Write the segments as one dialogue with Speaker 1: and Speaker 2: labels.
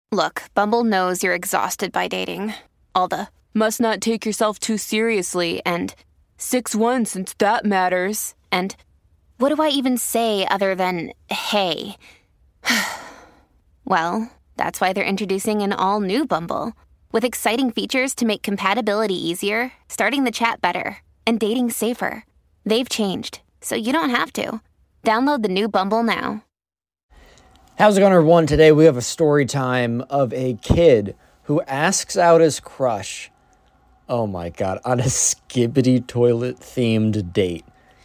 Speaker 1: Look, Bumble knows you're exhausted by dating. All the must not take yourself too seriously and 6'1" since that matters. And what do I even say other than hey? Well, that's why they're introducing an all-new Bumble with exciting features to make compatibility easier, starting the chat better, and dating safer. They've changed, so you don't have to. Download the new Bumble now.
Speaker 2: How's it going, everyone? Today we have a story time of a kid who asks out his crush, oh my god, on a Skibidi Toilet themed date.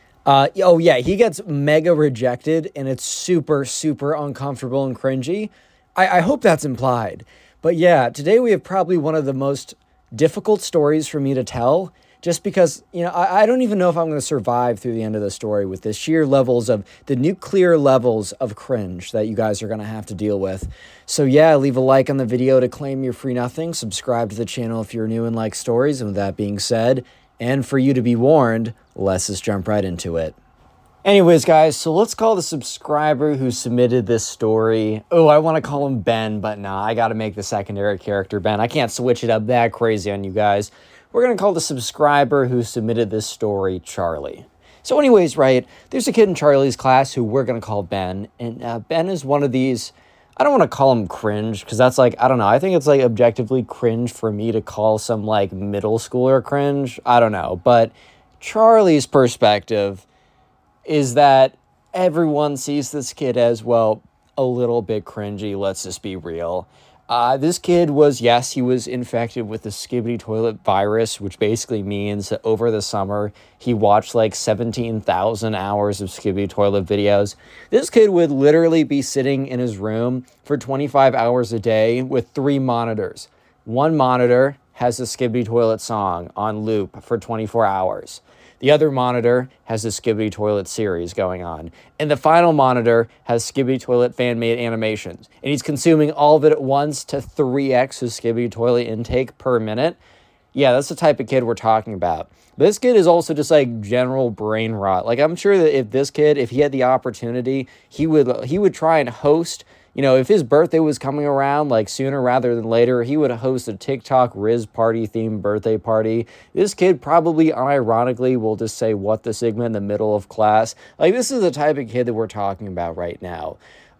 Speaker 2: He gets mega rejected and it's super, super uncomfortable and cringy. I hope that's implied. But yeah, today we have probably one of the most difficult stories for me to tell, just because, I don't even know if I'm going to survive through the end of the story with the sheer levels of the nuclear levels of cringe that you guys are going to have to deal with. So yeah, leave a like on the video to claim your free nothing. Subscribe to the channel if you're new and like stories. And with that being said, and for you to be warned, let's just jump right into it. Anyways, guys, so let's call the subscriber who submitted this story. Oh, I want to call him Ben, but nah, I got to make the secondary character Ben. I can't switch it up that crazy on you guys. We're going to call the subscriber who submitted this story Charlie. So anyways, right, there's a kid in Charlie's class who we're going to call Ben. And Ben is one of these, I don't want to call him cringe, because that's like, I don't know. I think it's like objectively cringe for me to call some like middle schooler cringe. I don't know. But Charlie's perspective is that everyone sees this kid as, well, a little bit cringy. Let's just be real. This kid was, yes, he was infected with the Skibidi Toilet virus, which basically means that over the summer, he watched like 17,000 hours of Skibidi Toilet videos. This kid would literally be sitting in his room for 25 hours a day with 3 monitors. One monitor has the Skibidi Toilet song on loop for 24 hours. The other monitor has the Skibidi Toilet series going on. And the final monitor has Skibidi Toilet fan-made animations. And he's consuming all of it at once to 3x his Skibidi Toilet intake per minute. Yeah, that's the type of kid we're talking about. But this kid is also just like general brain rot. Like, I'm sure that if he had the opportunity, he would try and host. If his birthday was coming around, like, sooner rather than later, he would host a TikTok Riz Party-themed birthday party. This kid probably, unironically, will just say, what the Sigma in the middle of class. Like, this is the type of kid that we're talking about right now.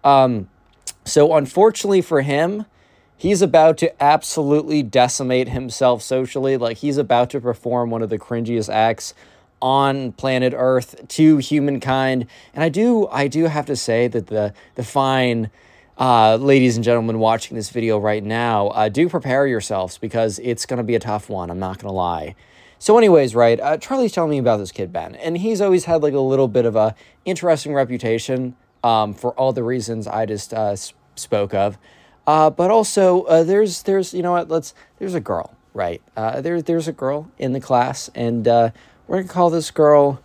Speaker 2: So, unfortunately for him, he's about to absolutely decimate himself socially. Like, he's about to perform one of the cringiest acts on planet Earth to humankind. And I do have to say that the fine ladies and gentlemen watching this video right now, do prepare yourselves, because it's going to be a tough one. I'm not going to lie. So anyways, right, Charlie's telling me about this kid, Ben, and he's always had like a little bit of a interesting reputation for all the reasons I just spoke of. But also, there's there's a girl, right? There's a girl in the class, and we're going to call this girl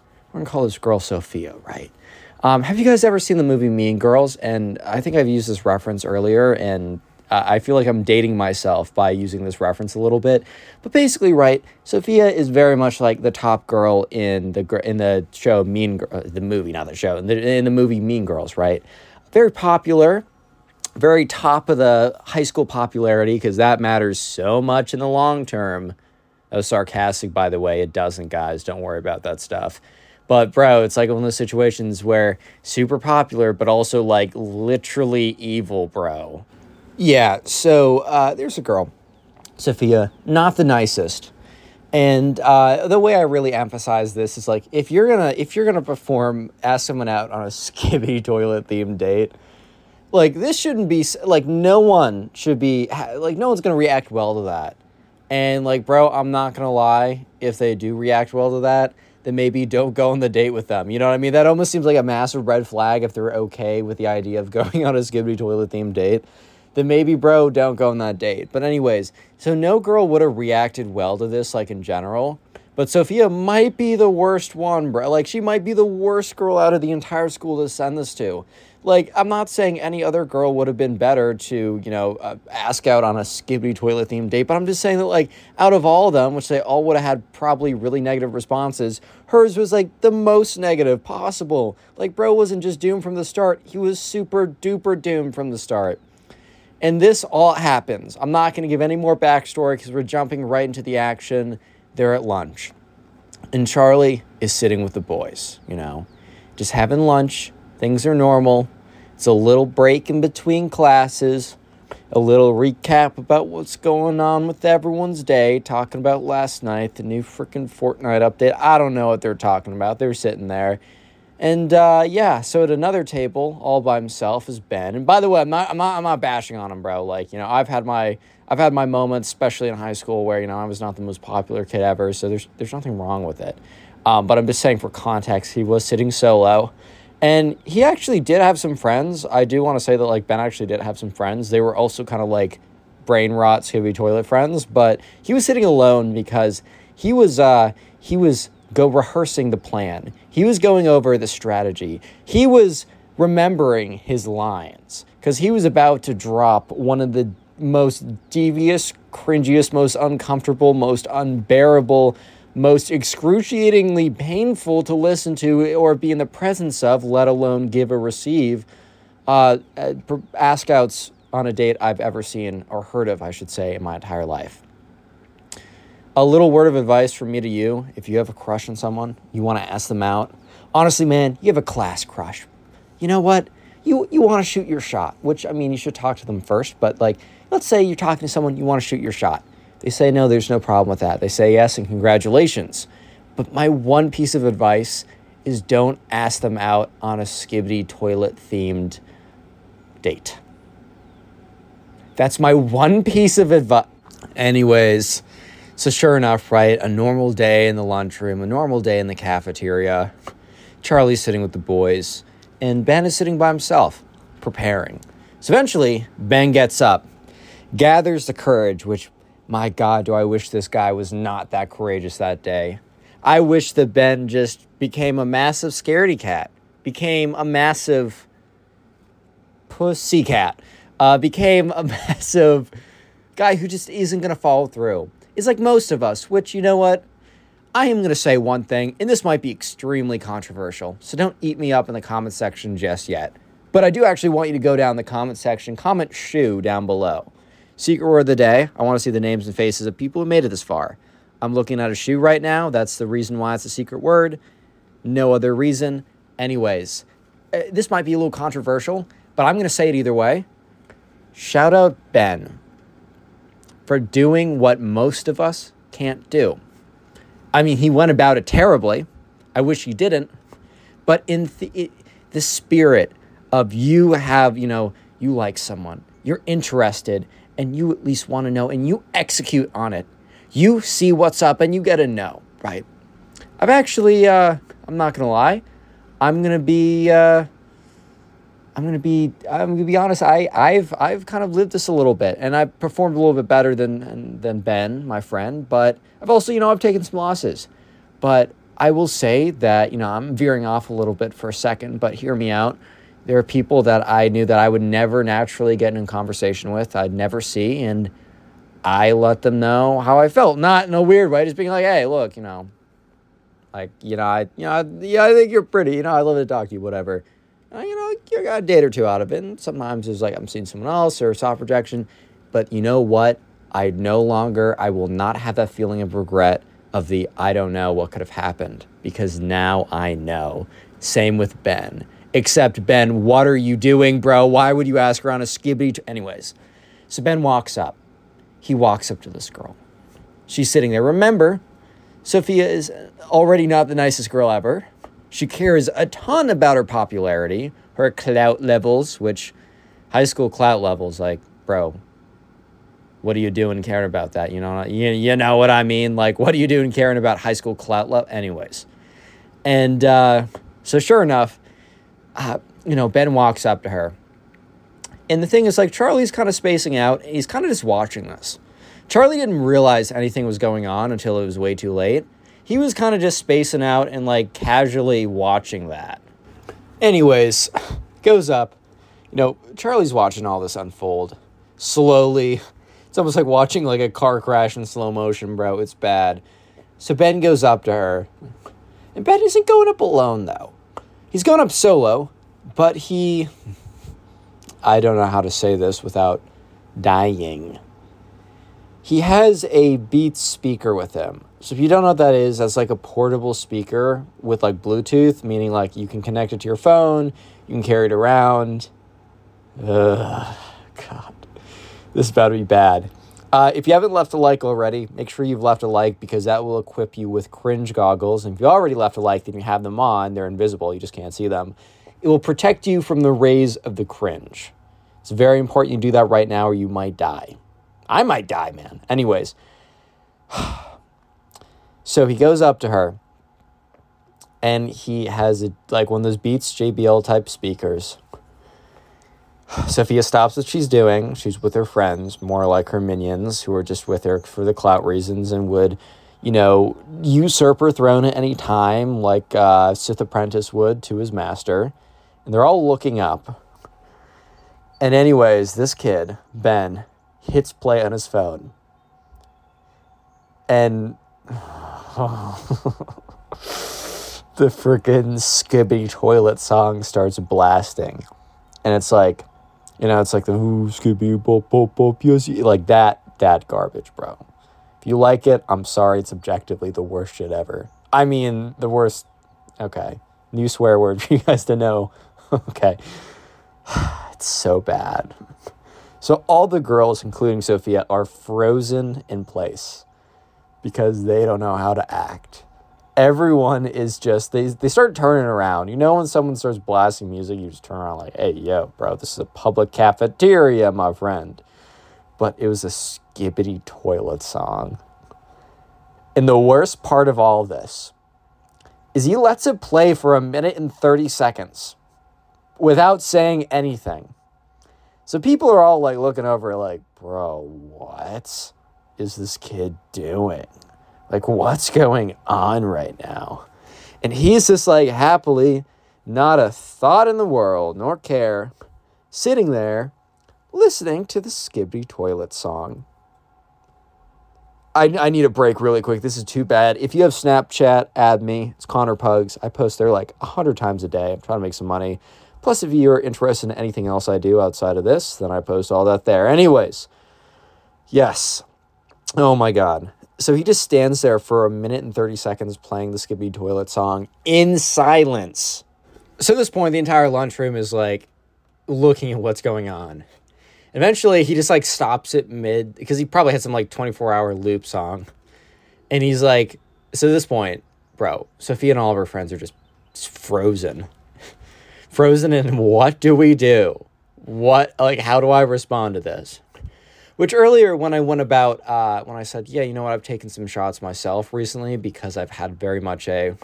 Speaker 2: Sophia, right? Have you guys ever seen the movie Mean Girls? And I think I've used this reference earlier, and I feel like I'm dating myself by using this reference a little bit. But basically, right, Sophia is very much like the top girl in the show the movie, not the show, in the movie Mean Girls, right? Very popular, very top of the high school popularity, because that matters so much in the long term. That was sarcastic, by the way. It doesn't, guys. Don't worry about that stuff. But, bro, it's like one of those situations where super popular, but also, like, literally evil, bro. Yeah, so there's a girl, Sophia, not the nicest. And the way I really emphasize this is, like, if you're gonna ask someone out on a Skibidi Toilet themed date, like, this shouldn't be, like, no one's gonna react well to that. And, like, bro, I'm not gonna lie, if they do react well to that, then maybe don't go on the date with them. You know what I mean? That almost seems like a massive red flag if they're okay with the idea of going on a Skibidi Toilet themed date. Then maybe, bro, don't go on that date. But anyways, so no girl would have reacted well to this, like, in general. But Sophia might be the worst one, bro. Like, she might be the worst girl out of the entire school to send this to. Like, I'm not saying any other girl would have been better to, ask out on a Skibidi Toilet themed date, but I'm just saying that, like, out of all of them, which they all would have had probably really negative responses, hers was, like, the most negative possible. Like, bro wasn't just doomed from the start. He was super duper doomed from the start. And this all happens. I'm not going to give any more backstory because we're jumping right into the action. They're at lunch. And Charlie is sitting with the boys, just having lunch. Things are normal. It's a little break in between classes. A little recap about what's going on with everyone's day. Talking about last night, the new freaking Fortnite update. I don't know what they're talking about. They're sitting there. And so at another table, all by himself, is Ben. And by the way, I'm not bashing on him, bro. I've had my moments, especially in high school, where I was not the most popular kid ever. So there's nothing wrong with it. But I'm just saying, for context, he was sitting solo, and he actually did have some friends. I do want to say that Ben actually did have some friends. They were also kind of brain rot, skibby toilet friends, but he was sitting alone because he was rehearsing the plan. He was going over the strategy. He was remembering his lines because he was about to drop one of the most devious, cringiest, most uncomfortable, most unbearable, most excruciatingly painful to listen to or be in the presence of, let alone give or receive, ask-outs on a date I've ever seen, or heard of, I should say, in my entire life. A little word of advice from me to you: if you have a crush on someone, you want to ask them out. Honestly, man, you have a class crush. You know what? You want to shoot your shot, which, you should talk to them first, but let's say you're talking to someone, you want to shoot your shot. They say no, there's no problem with that. They say yes, and congratulations. But my one piece of advice is don't ask them out on a skibidi toilet-themed date. That's my one piece of advice. Anyways, so sure enough, right, a normal day in the lunchroom, a normal day in the cafeteria. Charlie's sitting with the boys, and Ben is sitting by himself, preparing. So eventually, Ben gets up, gathers the courage, which, my God, do I wish this guy was not that courageous that day. I wish that Ben just became a massive scaredy cat, became a massive pussy cat, became a massive guy who just isn't going to follow through. It's like most of us, which, you know what? I am going to say one thing, and this might be extremely controversial, so don't eat me up in the comment section just yet. But I do actually want you to go down the comment section, comment shoe down below. Secret word of the day: I want to see the names and faces of people who made it this far. I'm looking at a shoe right now. That's the reason why it's a secret word. No other reason. Anyways, this might be a little controversial, but I'm going to say it either way. Shout out Ben for doing what most of us can't do. He went about it terribly. I wish he didn't. But in the spirit of you like someone, you're interested, and you at least want to know, and you execute on it. You see what's up, and you get a no, right? I've actually, I'm not going to lie. I'm going to be honest. I've kind of lived this a little bit, and I've performed a little bit better than Ben, my friend. But I've also, I've taken some losses. But I will say that, I'm veering off a little bit for a second, but hear me out. There are people that I knew that I would never naturally get in conversation with. I'd never see, and I let them know how I felt, not in a weird way, just being like, hey, look, I think you're pretty. I love to talk to you, whatever. You got a date or two out of it. And sometimes it's like I'm seeing someone else or soft rejection. But you know what? I will not have that feeling of regret of the I don't know what could have happened, because now I know. Same with Ben. Except, Ben, what are you doing, bro? Why would you ask her on a skibidi? Anyways, so Ben walks up. He walks up to this girl. She's sitting there. Remember, Sophia is already not the nicest girl ever. She cares a ton about her popularity, her clout levels, which high school clout levels, bro, what are you doing caring about that? You know what I mean? What are you doing caring about high school clout level? Anyways. And so sure enough, Ben walks up to her. And the thing is, Charlie's kind of spacing out. He's kind of just watching this. Charlie didn't realize anything was going on until it was way too late. He was kind of just spacing out and, casually watching that. Anyways, goes up. Charlie's watching all this unfold. Slowly. It's almost like watching, a car crash in slow motion, bro. It's bad. So Ben goes up to her. And Ben isn't going up alone, though. He's going up solo, but I don't know how to say this without dying. He has a Beats speaker with him. So if you don't know what that is, that's like a portable speaker with like Bluetooth, meaning like you can connect it to your phone, you can carry it around. Ugh, God, this is about to be bad. If you haven't left a like already, make sure you've left a like because that will equip you with cringe goggles. And if you already left a like, then you have them on. They're invisible. You just can't see them. It will protect you from the rays of the cringe. It's very important you do that right now or you might die. I might die, man. Anyways. So he goes up to her and he has like one of those Beats JBL type speakers. Sophia stops what she's doing. She's with her friends, more like her minions, who are just with her for the clout reasons and would, usurp her throne at any time, like Sith Apprentice would to his master. And they're all looking up. And anyways, this kid, Ben, hits play on his phone. And the freaking Skibbity Toilet song starts blasting. And it's like, it's like the ooh, Skibbity bop bop bop, yes, like that garbage, bro. If you like it, I'm sorry, it's objectively the worst shit ever. I mean, the worst. Okay, new swear word for you guys to know. Okay, it's so bad. So all the girls, including Sophia, are frozen in place because they don't know how to act. Everyone is just, they start turning around. When someone starts blasting music, you just turn around like, hey, yo, bro, this is a public cafeteria, my friend. But it was a Skibbity Toilet song. And the worst part of all of this is he lets it play for 1 minute and 30 seconds without saying anything. So people are all like looking over like, bro, what is this kid doing? Like, what's going on right now? And he's just like happily, not a thought in the world, nor care, sitting there, listening to the Skibbity Toilet song. I need a break really quick. This is too bad. If you have Snapchat, add me. It's Connor Pugs. I post there like 100 times a day. I'm trying to make some money. Plus, if you're interested in anything else I do outside of this, then I post all that there. Anyways, yes. Oh my God. So he just stands there for 1 minute and 30 seconds playing the Skibbity Toilet song in silence. So at this point, the entire lunchroom is like looking at what's going on. Eventually, he just like stops it mid, because he probably had some like 24-hour loop song. And he's like, so at this point, bro, Sophia and all of her friends are just frozen. Frozen in what do we do? How do I respond to this? Which earlier when I went about, when I said, yeah, you know what, I've taken some shots myself recently because I've had very much a,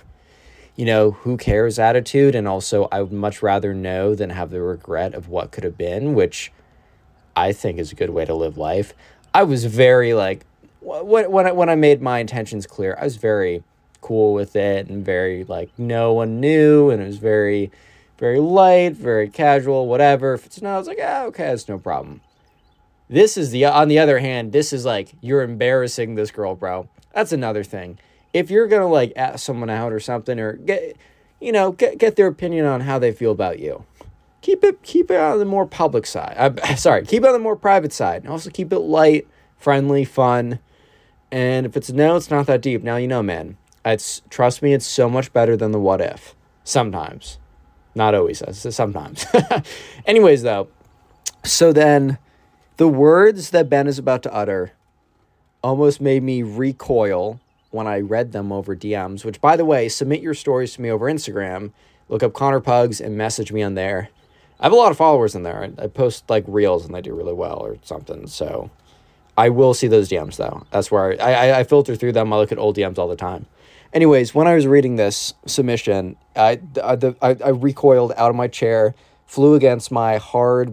Speaker 2: who cares attitude. And also I would much rather know than have the regret of what could have been, which I think is a good way to live life. I was very like, when I made my intentions clear, I was very cool with it and very like, no one knew. And it was very, very light, very casual, whatever. If it's not, I was like, okay, that's no problem. This is on the other hand, this is like, you're embarrassing this girl, bro. That's another thing. If you're going to like ask someone out or something or get their opinion on how they feel about you, keep it on the more public side. Keep it on the more private side. And also keep it light, friendly, fun. And if it's no, it's not that deep. Now, man, trust me, it's so much better than the what if. Sometimes. Not always, sometimes. Anyways, though, so then the words that Ben is about to utter almost made me recoil when I read them over DMs, which, by the way, submit your stories to me over Instagram. Look up Connor Pugs and message me on there. I have a lot of followers in there. I post, like, reels and they do really well or something, so I will see those DMs, though. That's where I filter through them. I look at old DMs all the time. Anyways, when I was reading this submission, I recoiled out of my chair, flew against my hard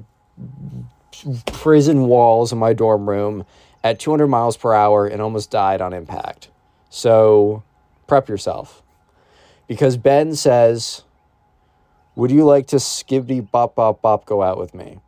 Speaker 2: prison walls in my dorm room at 200 miles per hour and almost died on impact. So prep yourself. Because Ben says, would you like to skibbity bop bop bop go out with me?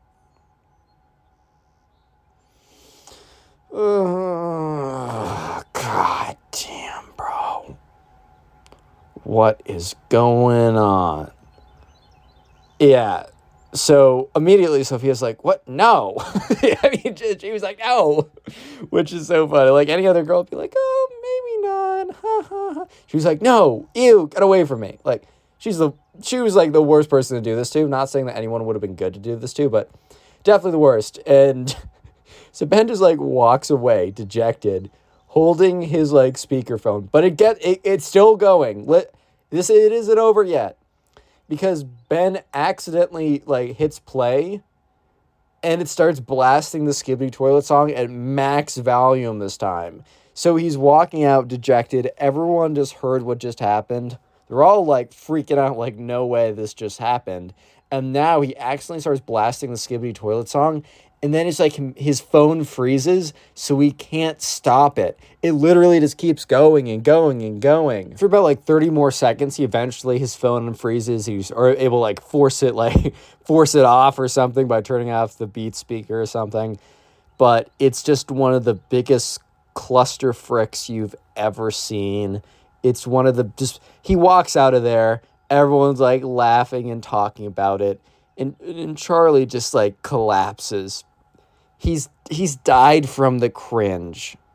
Speaker 2: God damn, bro. What is going on? Yeah. So immediately Sophia's like, what? No. I mean, she was like, no, which is so funny. Like any other girl would be like, oh, maybe not. Ha, ha, ha. She was like, no, ew, get away from me. Like she was like the worst person to do this to. Not saying that anyone would have been good to do this to, but definitely the worst. And so Ben just like walks away dejected, holding his like speakerphone, but it's still going. It isn't over yet. Because Ben accidentally, like, hits play, and it starts blasting the Skibidi Toilet song at max volume this time. So he's walking out dejected. Everyone just heard what just happened. They're all, like, freaking out, like, no way this just happened. And now he accidentally starts blasting the Skibidi Toilet song, and then it's like his phone freezes, so he can't stop it. It literally just keeps going and going and going. For about like 30 more seconds, his phone unfreezes. He's able to like force it off or something by turning off the Beats speaker or something. But it's just one of the biggest cluster fricks you've ever seen. It's one of the he walks out of there. Everyone's like laughing and talking about it. And Charlie just like collapses. He's died from the cringe.